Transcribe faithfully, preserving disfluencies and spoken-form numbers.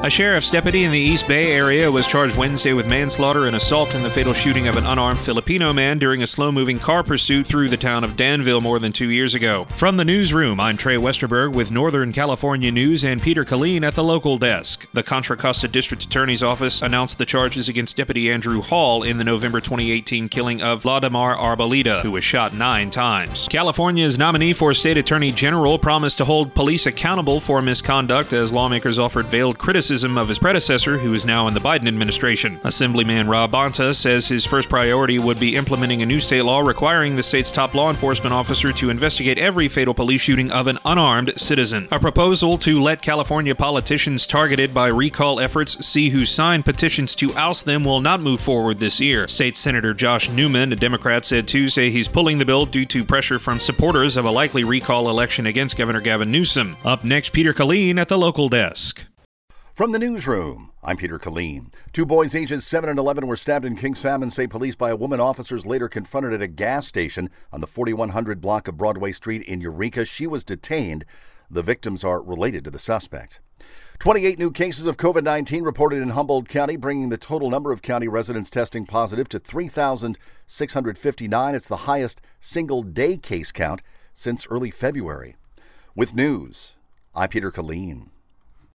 A sheriff's deputy in the East Bay area was charged Wednesday with manslaughter and assault in the fatal shooting of an unarmed Filipino man during a slow-moving car pursuit through the town of Danville more than two years ago. From the newsroom, I'm Trey Westerberg with Northern California News and Peter Killeen at the local desk. The Contra Costa District Attorney's Office announced the charges against Deputy Andrew Hall in the November twenty eighteen killing of Vladimir Arboleda, who was shot nine times. California's nominee for State Attorney General promised to hold police accountable for misconduct as lawmakers offered veiled criticism of his predecessor, who is now in the Biden administration. Assemblyman Rob Bonta says his first priority would be implementing a new state law requiring the state's top law enforcement officer to investigate every fatal police shooting of an unarmed citizen. A proposal to let California politicians targeted by recall efforts see who signed petitions to oust them will not move forward this year. State Senator Josh Newman, a Democrat, said Tuesday he's pulling the bill due to pressure from supporters of a likely recall election against Governor Gavin Newsom. Up next, Peter Killeen at the local desk. From the newsroom, I'm Peter Killeen. Two boys ages seven and eleven were stabbed in King Salmon State Police by a woman officers later confronted at a gas station on the forty-one hundred block of Broadway Street in Eureka. She was detained. The victims are related to the suspect. twenty-eight new cases of covid nineteen reported in Humboldt County, bringing the total number of county residents testing positive to three thousand six hundred fifty-nine. It's the highest single-day case count since early February. With news, I'm Peter Killeen.